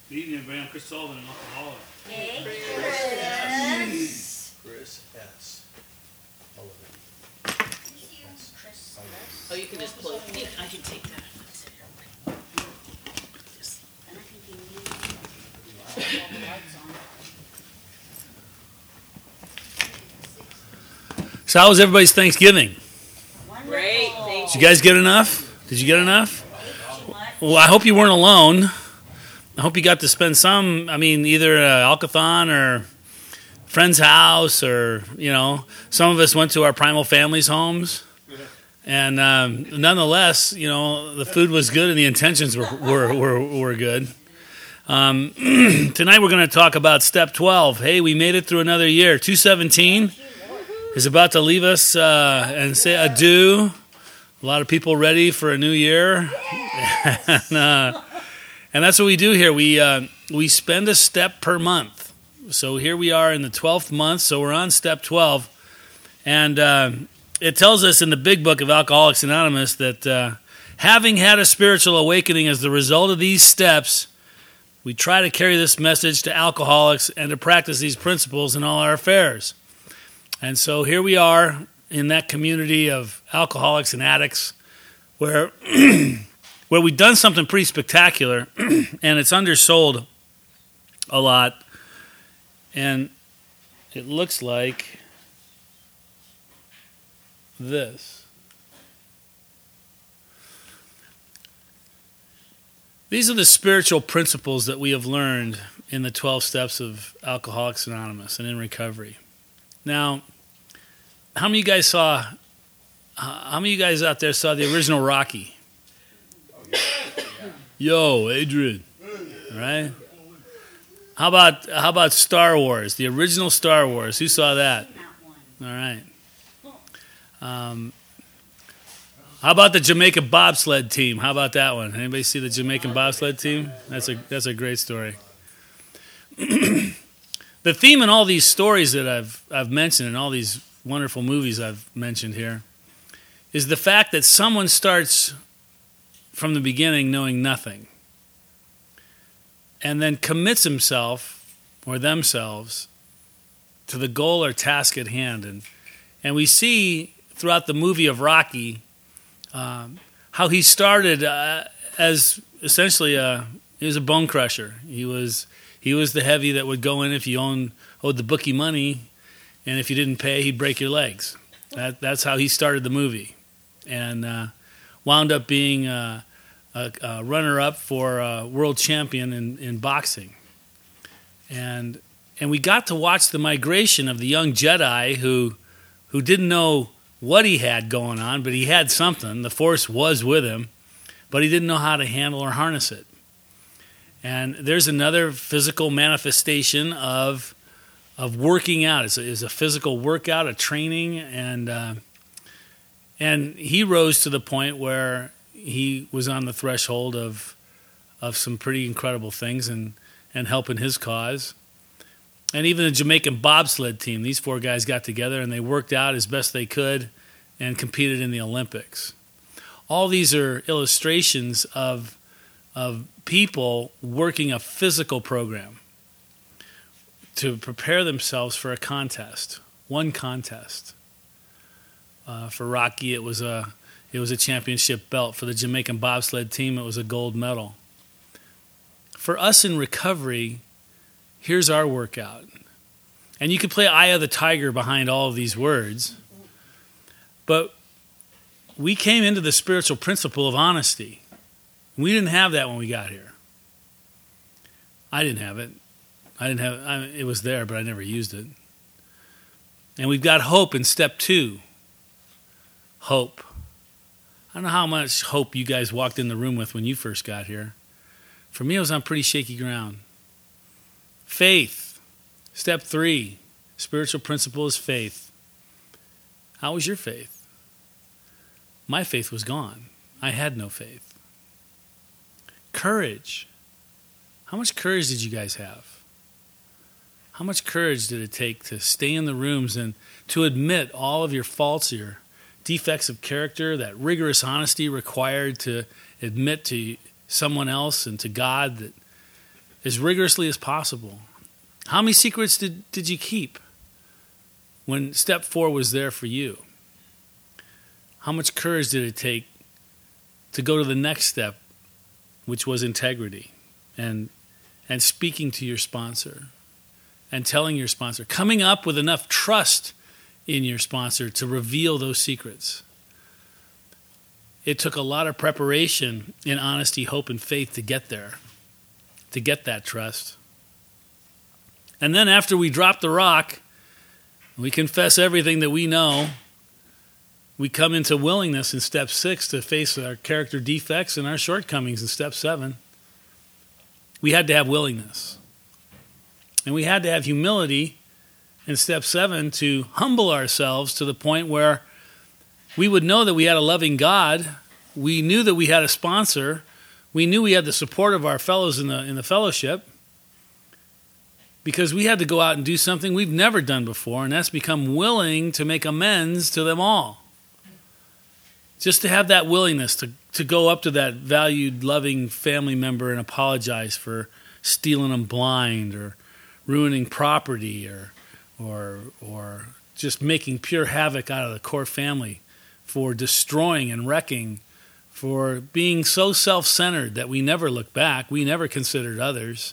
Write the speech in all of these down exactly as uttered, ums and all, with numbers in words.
Good evening, everybody. I'm Chris Sullivan, an alcoholic. Hey, Chris. Chris S. Sullivan. Chris. Oh, you can just pull it. Yeah, I can take that. Just, And I think you need all the lights on. So how was everybody's Thanksgiving? Wonderful. Great, thank Did you guys get enough? Did you get enough? Too much. Well, I hope you weren't alone. I hope you got to spend some, I mean, either uh, Alcathon or friend's house, or, you know, some of us went to our primal families' homes. And um, nonetheless, you know, the food was good and the intentions were were, were, were good. Um, tonight we're going to talk about Step twelve. Hey, we made it through another year. two seventeen is about to leave us uh, and say adieu. A lot of people ready for a new year. and, uh, and that's what we do here. We uh, we spend a step per month. So here we are in the twelfth month, so we're on Step twelve. And uh, it tells us in the big book of Alcoholics Anonymous that uh, having had a spiritual awakening as the result of these steps, we try to carry this message to alcoholics and to practice these principles in all our affairs. And so here we are in that community of alcoholics and addicts where where we've done something pretty spectacular and it's undersold a lot. And it looks like this. These are the spiritual principles that we have learned in the twelve steps of Alcoholics Anonymous and in recovery. Now, how many of you guys saw, how many of you guys out there saw the original Rocky? Yo, Adrian, right? How about how about Star Wars, the original Star Wars? Who saw that? All right. Um, how about the Jamaican bobsled team? How about that one? Anybody see the Jamaican bobsled team? That's a that's a great story. The theme in all these stories that I've I've mentioned, and all these wonderful movies I've mentioned here, is the fact that someone starts from the beginning knowing nothing, and then commits himself or themselves to the goal or task at hand. And and we see throughout the movie of Rocky um, how he started uh, as essentially a he was a bone crusher. He was he was the heavy that would go in if you owned owed the bookie money, and if you didn't pay, he'd break your legs. That that's how he started the movie, and uh, wound up being uh, a, a runner-up for a world champion in, in boxing. And and we got to watch the migration of the young Jedi who who didn't know what he had going on, but he had something. The Force was with him, but he didn't know how to handle or harness it. And there's another physical manifestation of of working out. It's a, it's a physical workout, a training, and uh, and he rose to the point where he was on the threshold of of some pretty incredible things and, and helping his cause. And even the Jamaican bobsled team, these four guys got together and they worked out as best they could and competed in the Olympics. All these are illustrations of of people working a physical program to prepare themselves for a contest, one contest. Uh, for Rocky, it was a it was a championship belt. For the Jamaican bobsled team, it was a gold medal. For us in recovery, here's our workout. And you could play Eye of the Tiger behind all of these words, but we came into the spiritual principle of honesty. We didn't have that when we got here. I didn't have it. I didn't have I mean, it was there, but I never used it. And we've got hope in step two. Hope. I don't know how much hope you guys walked in the room with when you first got here. For me, it was on pretty shaky ground. Faith. Step three. Spiritual principle is faith. How was your faith? My faith was gone. I had no faith. Courage. How much courage did you guys have? How much courage did it take to stay in the rooms and to admit all of your faults, your defects of character, that rigorous honesty required to admit to someone else and to God that as rigorously as possible. How many secrets did, did you keep when step four was there for you? How much courage did it take to go to the next step, which was integrity, and and speaking to your sponsor and telling your sponsor, coming up with enough trust in your sponsor to reveal those secrets? It took a lot of preparation in honesty, hope, and faith to get there, to get that trust. And then after we drop the rock, we confess everything that we know, we come into willingness in step six to face our character defects and our shortcomings in step seven. We had to have willingness. And we had to have humility in step seven to humble ourselves to the point where we would know that we had a loving God. We knew that we had a sponsor. We knew we had the support of our fellows in the in the fellowship, because we had to go out and do something we've never done before, and that's become willing to make amends to them all. Just to have that willingness to, to go up to that valued, loving family member and apologize for stealing them blind or ruining property or or or just making pure havoc out of the core family, for destroying and wrecking, for being so self-centered that we never looked back, we never considered others.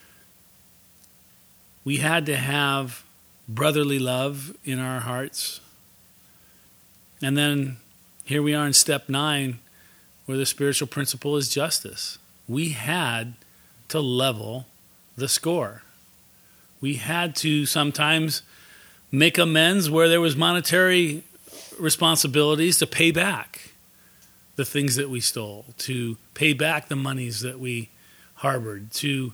We had to have brotherly love in our hearts. And then here we are in step nine, where the spiritual principle is justice. We had to level the score. We had to sometimes make amends where there was monetary responsibilities to pay back the things that we stole, to pay back the monies that we harbored, to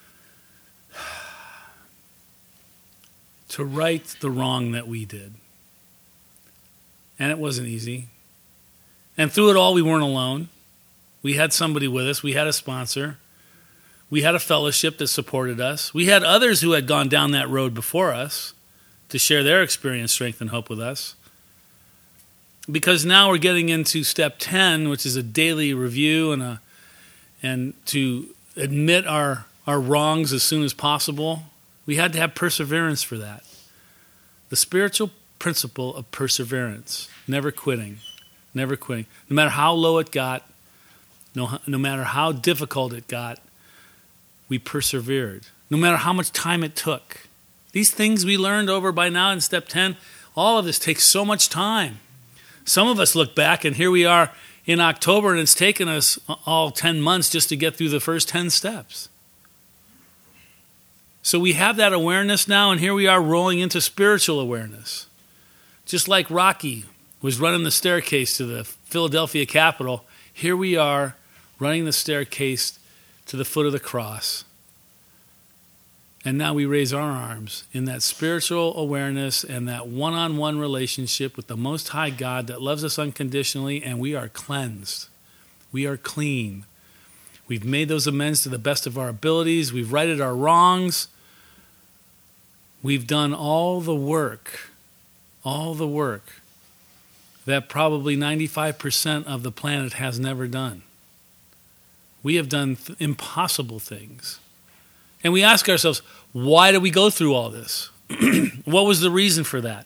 to right the wrong that we did. And it wasn't easy. And through it all, we weren't alone. We had somebody with us. We had a sponsor. We had a fellowship that supported us. We had others who had gone down that road before us to share their experience, strength, and hope with us. Because now we're getting into step ten, which is a daily review and a and to admit our, our wrongs as soon as possible. We had to have perseverance for that. The spiritual principle of perseverance, never quitting, never quitting. No matter how low it got, no, no matter how difficult it got, we persevered. No matter how much time it took. These things we learned over by now in step ten, all of this takes so much time. Some of us look back and here we are in October and it's taken us all ten months just to get through the first ten steps. So we have that awareness now, and here we are rolling into spiritual awareness. Just like Rocky was running the staircase to the Philadelphia Capitol, here we are running the staircase to the foot of the cross. And now we raise our arms in that spiritual awareness and that one-on-one relationship with the Most High God that loves us unconditionally, and we are cleansed. We are clean. We've made those amends to the best of our abilities. We've righted our wrongs. We've done all the work, all the work that probably ninety-five percent of the planet has never done. We have done th- impossible things. And we ask ourselves, why did we go through all this? What was the reason for that?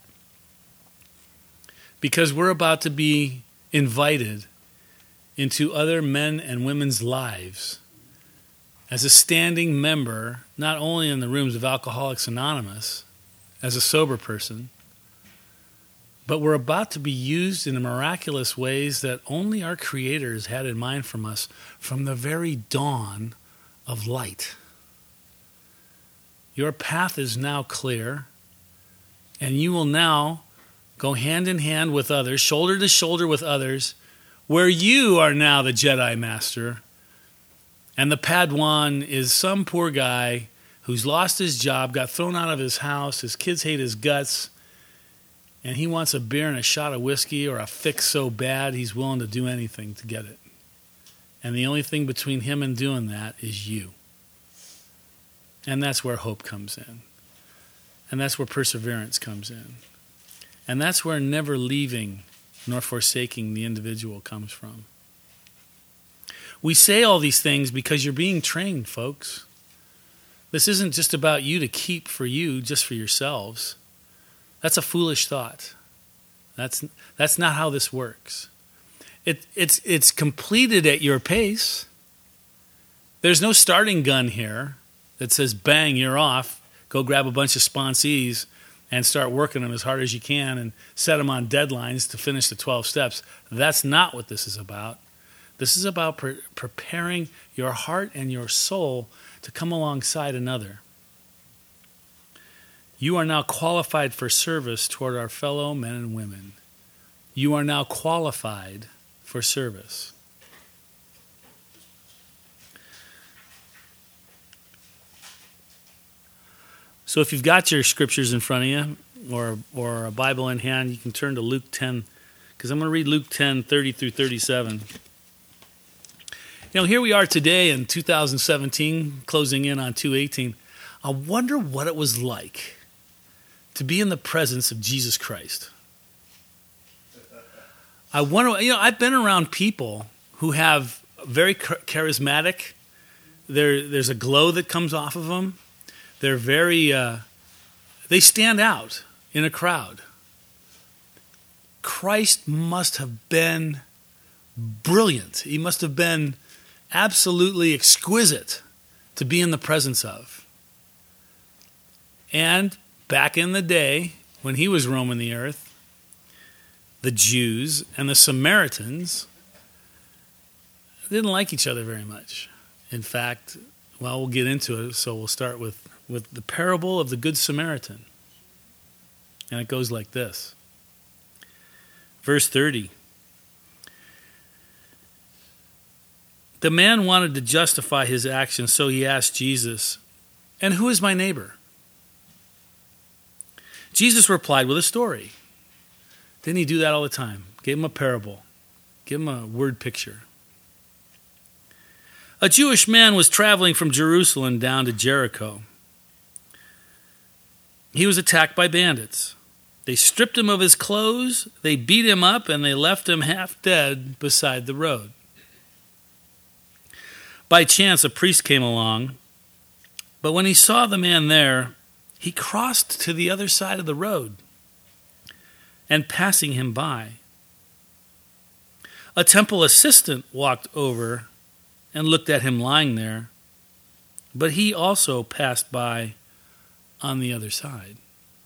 Because we're about to be invited into other men and women's lives as a standing member, not only in the rooms of Alcoholics Anonymous, as a sober person, but we're about to be used in miraculous ways that only our creators had in mind from us from the very dawn of light. Your path is now clear, and you will now go hand in hand with others, shoulder to shoulder with others, where you are now the Jedi Master, and the Padawan is some poor guy who's lost his job, got thrown out of his house, his kids hate his guts, and he wants a beer and a shot of whiskey or a fix so bad he's willing to do anything to get it. And the only thing between him and doing that is you. And that's where hope comes in. And that's where perseverance comes in. And that's where never leaving nor forsaking the individual comes from. We say all these things because you're being trained, folks. This isn't just about you to keep for you, just for yourselves. That's a foolish thought. That's that's not how this works. It, it's it's completed at your pace. There's no starting gun here that says, bang, you're off. Go grab a bunch of sponsees and start working them as hard as you can and set them on deadlines to finish the twelve steps. That's not what this is about. This is about pre- preparing your heart and your soul to come alongside another. You are now qualified for service toward our fellow men and women. You are now qualified for service. So if you've got your scriptures in front of you or or a Bible in hand, you can turn to Luke ten, because I'm going to read Luke ten, thirty through thirty-seven. You know, here we are today in two thousand seventeen, closing in on two eighteen. I wonder what it was like to be in the presence of Jesus Christ. I wonder, you know, I've been around people who have very charismatic, there, there's a glow that comes off of them. They're very, uh, they stand out in a crowd. Christ must have been brilliant. He must have been absolutely exquisite to be in the presence of. And back in the day, when he was roaming the earth, the Jews and the Samaritans didn't like each other very much. In fact, well, we'll get into it, so we'll start with, with the parable of the Good Samaritan. And it goes like this. Verse thirty. The man wanted to justify his actions, so he asked Jesus, "And who is my neighbor?" Jesus replied with a story. Didn't he do that all the time? Gave him a parable. Give him a word picture. A Jewish man was traveling from Jerusalem down to Jericho. He was attacked by bandits. They stripped him of his clothes, they beat him up, and they left him half dead beside the road. By chance, a priest came along, but when he saw the man there, he crossed to the other side of the road, and passing him by. A temple assistant walked over and looked at him lying there, but he also passed by on the other side.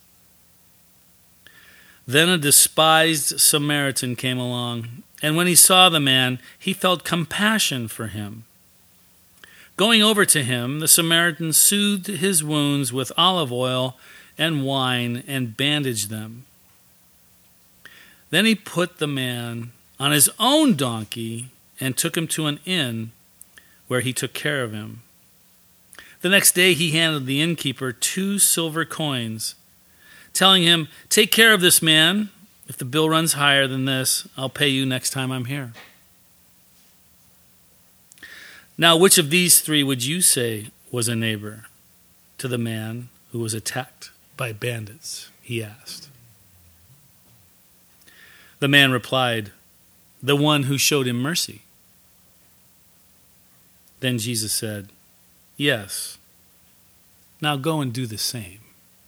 Then a despised Samaritan came along, and when he saw the man, he felt compassion for him. Going over to him, the Samaritan soothed his wounds with olive oil and wine and bandaged them. Then he put the man on his own donkey and took him to an inn where he took care of him. The next day he handed the innkeeper two silver coins, telling him, "Take care of this man. If the bill runs higher than this, I'll pay you next time I'm here." Now, which of these three would you say was a neighbor to the man who was attacked by bandits? He asked. The man replied, "The one who showed him mercy." Then Jesus said, "Yes, now go and do the same,"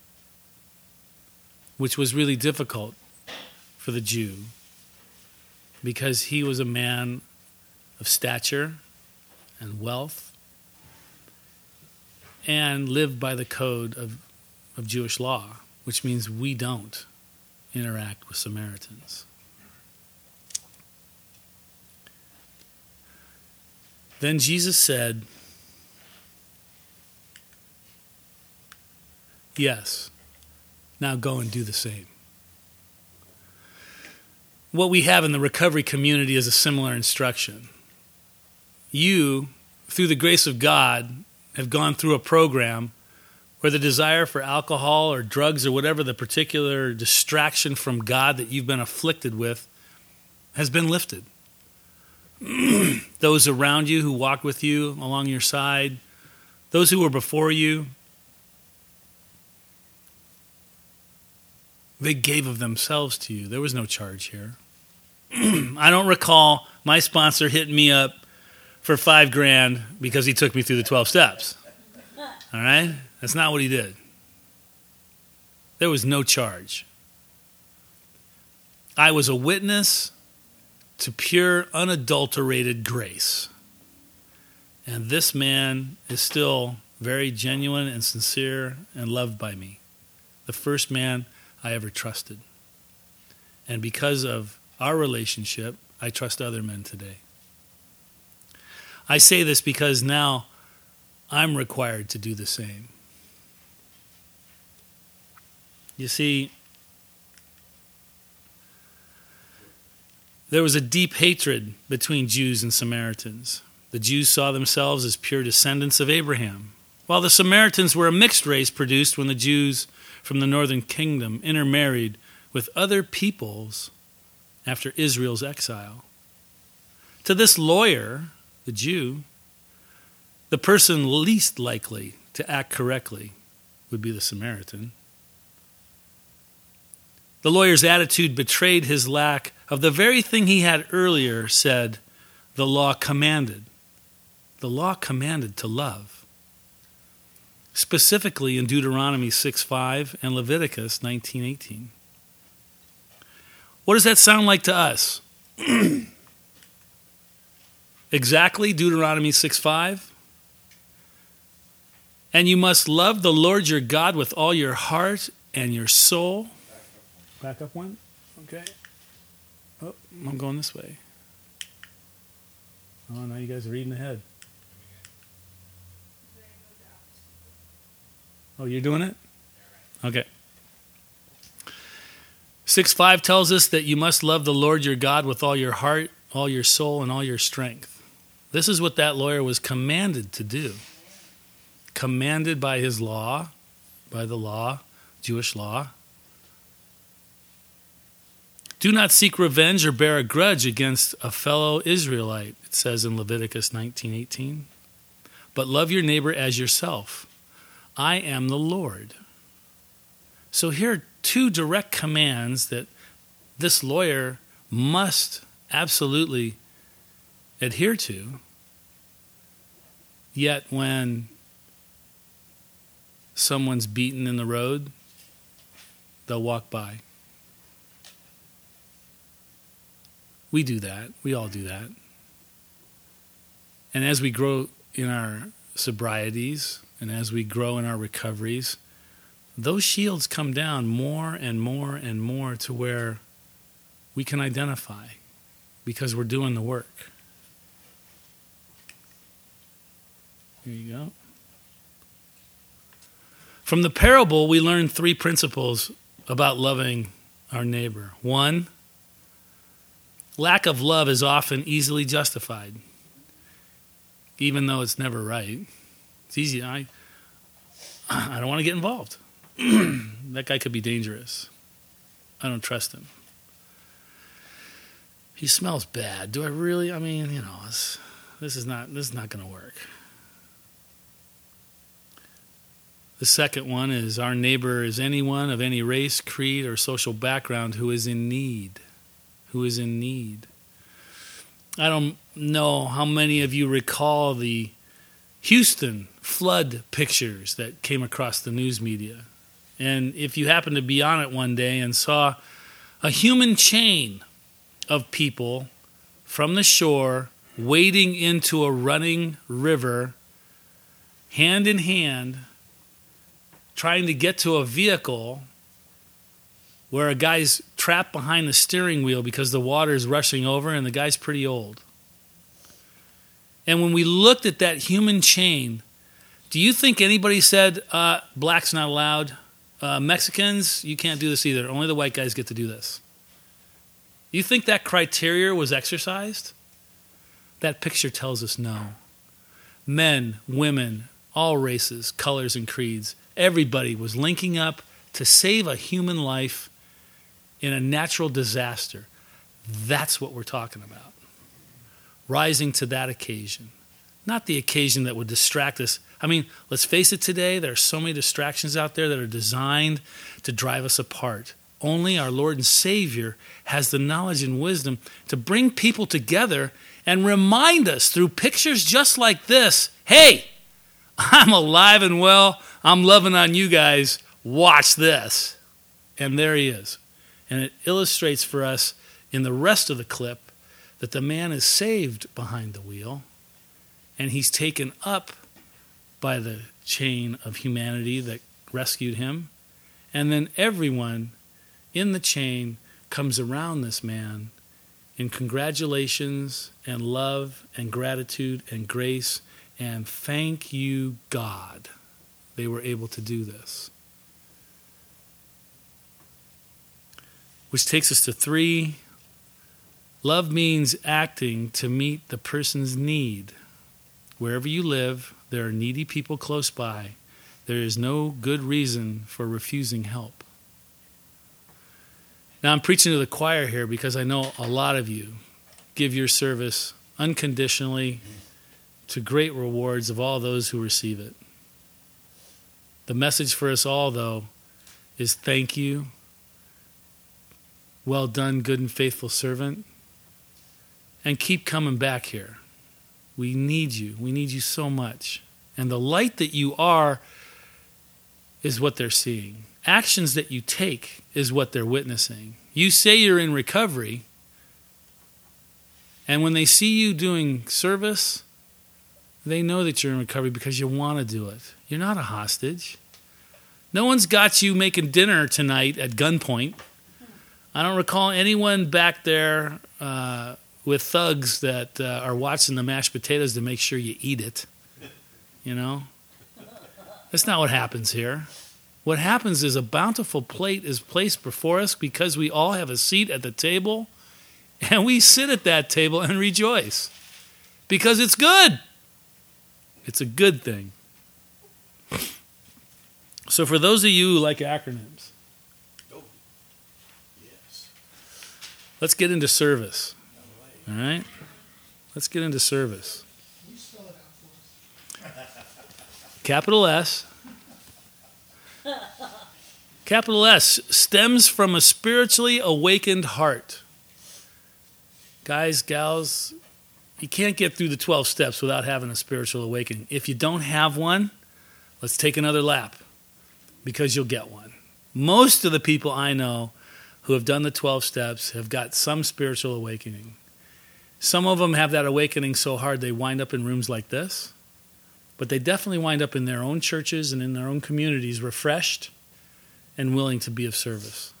which was really difficult for the Jew because he was a man of stature and wealth and lived by the code of, of Jewish law, which means we don't interact with Samaritans. Then Jesus said, "Yes, now go and do the same." What we have in the recovery community is a similar instruction. You, through the grace of God, have gone through a program where the desire for alcohol or drugs or whatever the particular distraction from God that you've been afflicted with has been lifted. Those around you who walked with you along your side, those who were before you, they gave of themselves to you. There was no charge here. I don't recall my sponsor hitting me up for five grand because he took me through the twelve steps. All right? That's not what he did. There was no charge. I was a witness to pure, unadulterated grace. And this man is still very genuine and sincere and loved by me. The first man I ever trusted. And because of our relationship, I trust other men today. I say this because now I'm required to do the same. You see, there was a deep hatred between Jews and Samaritans. The Jews saw themselves as pure descendants of Abraham, while the Samaritans were a mixed race produced when the Jews from the northern kingdom intermarried with other peoples after Israel's exile. To this lawyer, the Jew, the person least likely to act correctly would be the Samaritan. The lawyer's attitude betrayed his lack of the very thing he had earlier said the law commanded. The law commanded to love. Specifically in Deuteronomy six five and Leviticus nineteen eighteen. What does that sound like to us? Exactly Deuteronomy six five. And you must love the Lord your God with all your heart and your soul. Back up one. Okay. Oh, I'm going this way. Oh, now you guys are reading ahead. Oh, you're doing it? Okay. six five tells us that you must love the Lord your God with all your heart, all your soul, and all your strength. This is what that lawyer was commanded to do. Commanded by his law, by the law, Jewish law. Do not seek revenge or bear a grudge against a fellow Israelite, it says in Leviticus nineteen eighteen. But love your neighbor as yourself. I am the Lord. So here are two direct commands that this lawyer must absolutely adhere to. Yet when someone's beaten in the road, they'll walk by. We do that. We all do that. And as we grow in our sobrieties and as we grow in our recoveries, those shields come down more and more and more to where we can identify because we're doing the work. Here you go. From the parable, we learn three principles about loving our neighbor. One, lack of love is often easily justified, even though it's never right. It's easy. I, I don't want to get involved. That guy could be dangerous. I don't trust him. He smells bad. Do I really? I mean, you know, this, this is not this is not going to work. The second one is our neighbor is anyone of any race, creed, or social background who is in need. Who is in need. I don't know how many of you recall the Houston flood pictures that came across the news media. And if you happened to be on it one day and saw a human chain of people from the shore wading into a running river, hand in hand, trying to get to a vehicle where a guy's trapped behind the steering wheel because the water is rushing over and the guy's pretty old. And when we looked at that human chain, do you think anybody said, uh, black's not allowed? Uh, Mexicans, you can't do this either. Only the white guys get to do this. You think that criteria was exercised? That picture tells us no. Men, women, all races, colors, and creeds, everybody was linking up to save a human life in a natural disaster. That's what we're talking about. Rising to that occasion. Not the occasion that would distract us. I mean, let's face it today, there are so many distractions out there that are designed to drive us apart. Only our Lord and Savior has the knowledge and wisdom to bring people together and remind us through pictures just like this, hey, I'm alive and well. I'm loving on you guys. Watch this. And there he is. And it illustrates for us in the rest of the clip that the man is saved behind the wheel, and he's taken up by the chain of humanity that rescued him. And then everyone in the chain comes around this man in congratulations and love and gratitude and grace and thank you, God, they were able to do this. Which takes us to three. Love means acting to meet the person's need. Wherever you live, there are needy people close by. There is no good reason for refusing help. Now, I'm preaching to the choir here because I know a lot of you give your service unconditionally to great rewards of all those who receive it. The message for us all, though, is thank you. Well done, good and faithful servant. And keep coming back here. We need you. We need you so much. And the light that you are is what they're seeing. Actions that you take is what they're witnessing. You say you're in recovery, and when they see you doing service, they know that you're in recovery because you want to do it. You're not a hostage. No one's got you making dinner tonight at gunpoint. I don't recall anyone back there uh, with thugs that uh, are watching the mashed potatoes to make sure you eat it. You know? That's not what happens here. What happens is a bountiful plate is placed before us because we all have a seat at the table, and we sit at that table and rejoice because it's good. It's a good thing. So for those of you who like acronyms, Oh, yes. let's get into service. All right? Let's get into service. Can you spell it out for us? Capital S. Capital S stems from a spiritually awakened heart. Guys, gals, you can't get through the twelve steps without having a spiritual awakening. If you don't have one, let's take another lap because you'll get one. Most of the people I know who have done the twelve steps have got some spiritual awakening. Some of them have that awakening so hard they wind up in rooms like this, but they definitely wind up in their own churches and in their own communities refreshed and willing to be of service.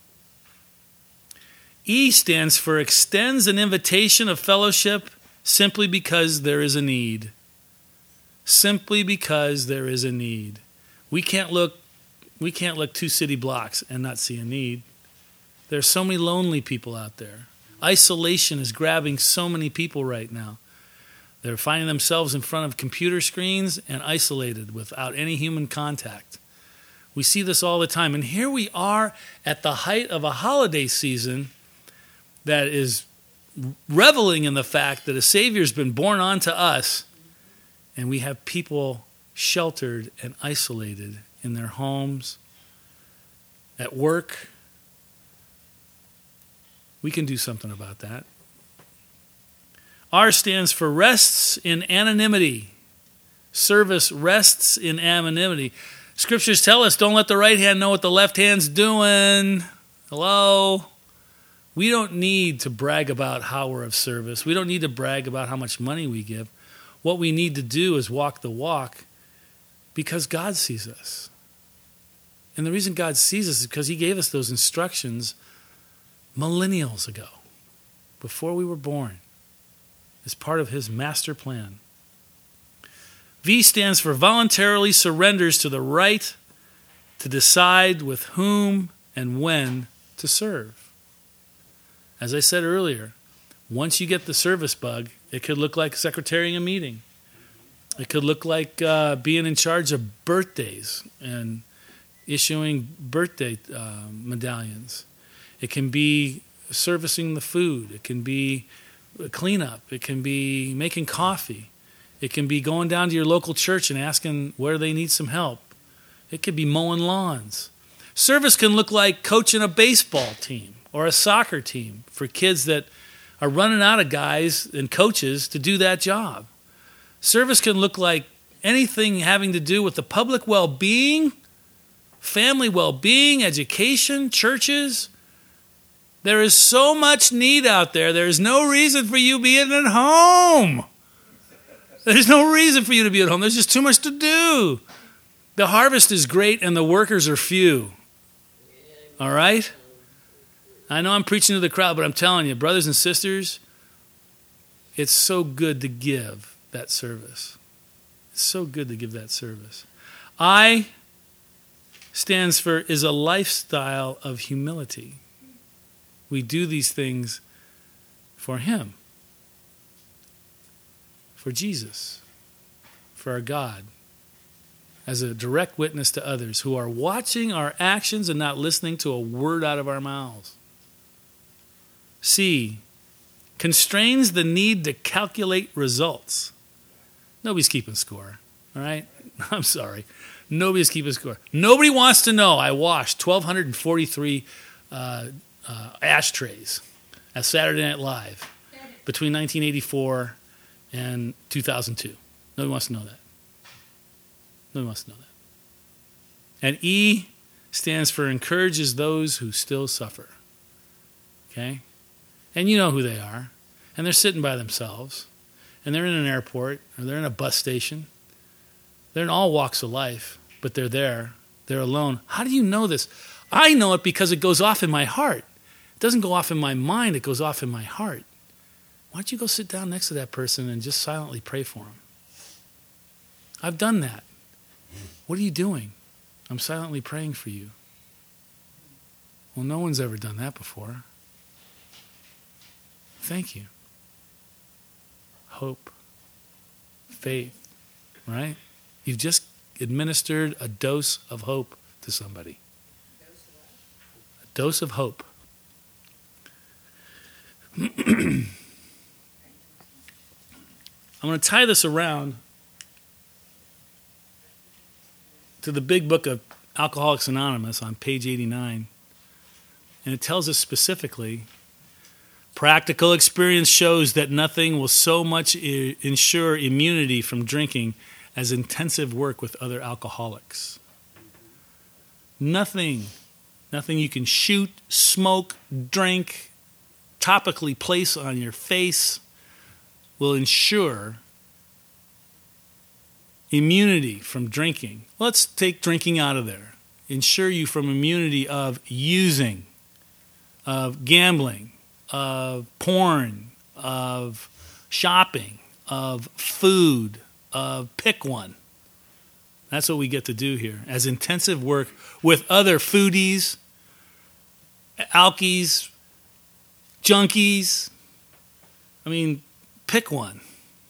E stands for extends an invitation of fellowship simply because there is a need. Simply because there is a need. We can't look we can't look two city blocks and not see a need. There are so many lonely people out there. Isolation is grabbing so many people right now. They're finding themselves in front of computer screens and isolated without any human contact. We see this all the time. And here we are at the height of a holiday season that is reveling in the fact that a Savior's been born unto us, and we have people sheltered and isolated in their homes, at work. We can do something about that. R stands for rests in anonymity. Service rests in anonymity. Scriptures tell us don't let the right hand know what the left hand's doing. Hello? We don't need to brag about how we're of service. We don't need to brag about how much money we give. What we need to do is walk the walk because God sees us. And the reason God sees us is because he gave us those instructions millennials ago, before we were born, as part of his master plan. V stands for voluntarily surrenders to the right to decide with whom and when to serve. As I said earlier, once you get the service bug, it could look like secretarying a meeting. It could look like uh, being in charge of birthdays and issuing birthday uh, medallions. It can be servicing the food. It can be cleanup. It can be making coffee. It can be going down to your local church and asking where they need some help. It could be mowing lawns. Service can look like coaching a baseball team or a soccer team for kids that are running out of guys and coaches to do that job. Service can look like anything having to do with the public well-being, family well-being, education, churches. There is so much need out there. There is no reason for you being at home. There's no reason for you to be at home. There's just too much to do. The harvest is great and the workers are few. All right? I know I'm preaching to the crowd, but I'm telling you, brothers and sisters, it's so good to give that service. It's so good to give that service. I stands for is a lifestyle of humility. We do these things for Him, for Jesus, for our God, as a direct witness to others who are watching our actions and not listening to a word out of our mouths. C, constrains the need to calculate results. Nobody's keeping score, all right? I'm sorry. Nobody's keeping score. Nobody wants to know I washed one thousand two hundred forty-three uh, uh, ashtrays at Saturday Night Live between nineteen eighty-four and two thousand two. Nobody wants to know that. Nobody wants to know that. And E stands for encourages those who still suffer. Okay? And you know who they are. And they're sitting by themselves. And they're in an airport. Or they're in a bus station. They're in all walks of life. But they're there. They're alone. How do you know this? I know it because it goes off in my heart. It doesn't go off in my mind. It goes off in my heart. Why don't you go sit down next to that person and just silently pray for them? I've done that. What are you doing? I'm silently praying for you. Well, no one's ever done that before. Thank you. Hope. Faith. Right? You've just administered a dose of hope to somebody. A dose of hope. I'm going to tie this around to the big book of Alcoholics Anonymous on page eighty-nine. And it tells us specifically, practical experience shows that nothing will so much I- ensure immunity from drinking as intensive work with other alcoholics. Nothing, nothing you can shoot, smoke, drink, topically place on your face will ensure immunity from drinking. Let's take drinking out of there. Ensure you from immunity of using, of gambling, of porn, of shopping, of food, of pick one. That's what we get to do here. As intensive work with other foodies, alkies, junkies. I mean, pick one.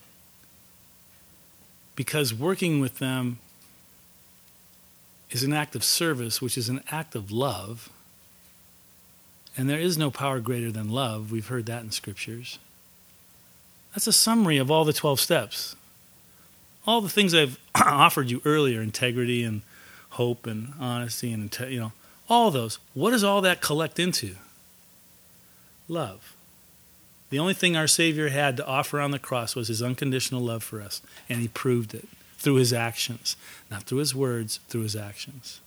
Because working with them is an act of service, which is an act of love. And there is no power greater than love. We've heard that in scriptures. That's a summary of all the twelve steps. All the things I've offered you earlier, integrity and hope and honesty and, you know, all those. What does all that collect into? Love. The only thing our Savior had to offer on the cross was his unconditional love for us. And he proved it through his actions. Not through his words, through his actions.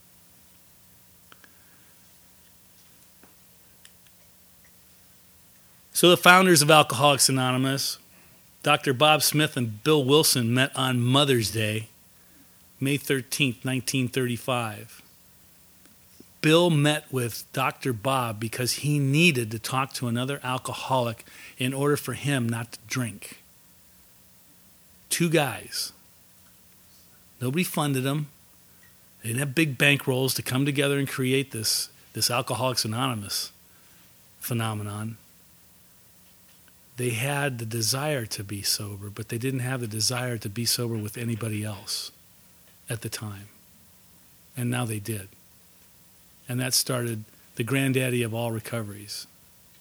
So the founders of Alcoholics Anonymous, Doctor Bob Smith and Bill Wilson, met on Mother's Day, May thirteenth, nineteen thirty-five. Bill met with Doctor Bob because he needed to talk to another alcoholic in order for him not to drink. Two guys. Nobody funded them. They didn't have big bankrolls to come together and create this, this Alcoholics Anonymous phenomenon. They had the desire to be sober, but they didn't have the desire to be sober with anybody else at the time. And now they did. And that started the granddaddy of all recoveries.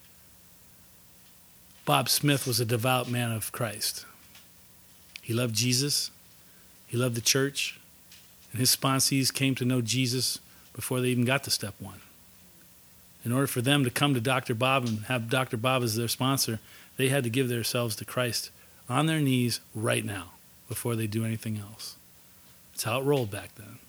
Bob Smith was a devout man of Christ. He loved Jesus. He loved the church. And his sponsees came to know Jesus before they even got to step one. In order for them to come to Doctor Bob and have Doctor Bob as their sponsor, they had to give themselves to Christ on their knees right now. before they do anything else. That's how it rolled back then.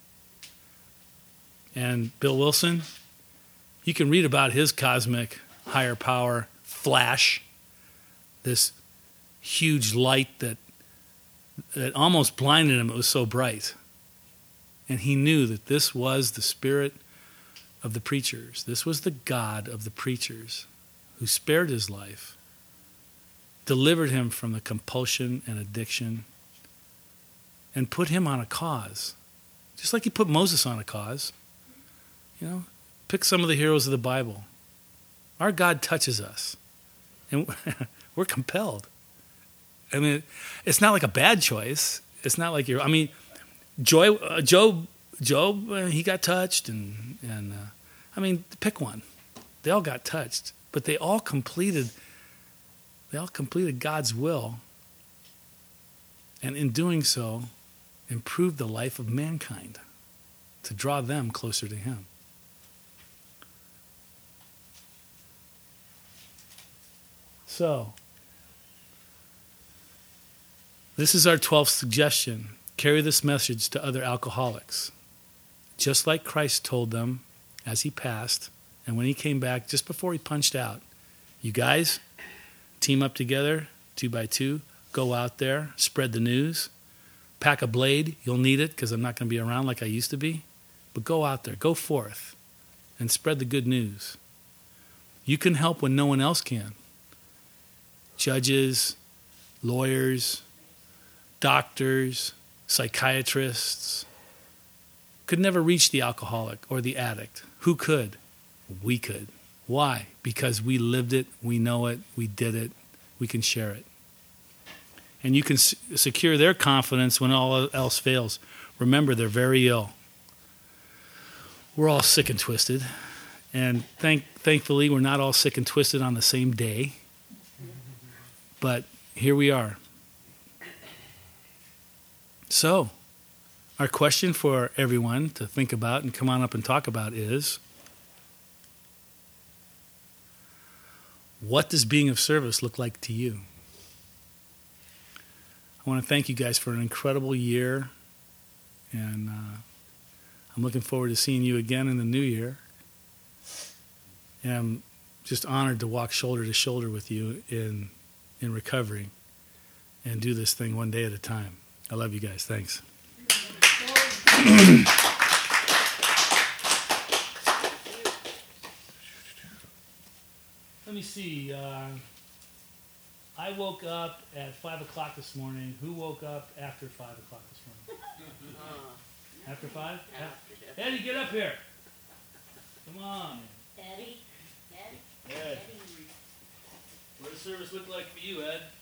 And Bill Wilson, you can read about his cosmic higher power flash, this huge light that that almost blinded him. It was so bright. And he knew that this was the spirit of the preachers. This was the God of the preachers who spared his life, delivered him from the compulsion and addiction, and put him on a cause. Just like he put Moses on a cause. You know, pick some of the heroes of the Bible. Our God touches us, and we're compelled. I mean, it's not like a bad choice. It's not like you're, I mean, Joy, uh, Job, Job, uh, he got touched, and, and uh, I mean, pick one. They all got touched, but they all completed, they all completed God's will, and in doing so, improved the life of mankind to draw them closer to him. So, this is our twelfth suggestion. Carry this message to other alcoholics. Just like Christ told them as he passed, and when he came back, just before he punched out, you guys, team up together, two by two, go out there, spread the news, pack a blade. You'll need it because I'm not going to be around like I used to be. But go out there, go forth, and spread the good news. You can help when no one else can. Judges, lawyers, doctors, psychiatrists could never reach the alcoholic or the addict. Who could? We could. Why? Because we lived it, we know it, we did it, we can share it. And you can s- secure their confidence when all else fails. Remember, they're very ill. We're all sick and twisted. And thank, thankfully, we're not all sick and twisted on the same day. But here we are. So, our question for everyone to think about and come on up and talk about is, what does being of service look like to you? I want to thank you guys for an incredible year, and uh, I'm looking forward to seeing you again in the new year. And I'm just honored to walk shoulder to shoulder with you in in recovery and do this thing one day at a time. I love you guys. Thanks. Let me see. Uh, I woke up at five o'clock this morning. Who woke up after five o'clock this morning? After five? After. Eddie, get up here. Come on. Eddie, Eddie, Ed, Eddie. what does service look like for you, Ed?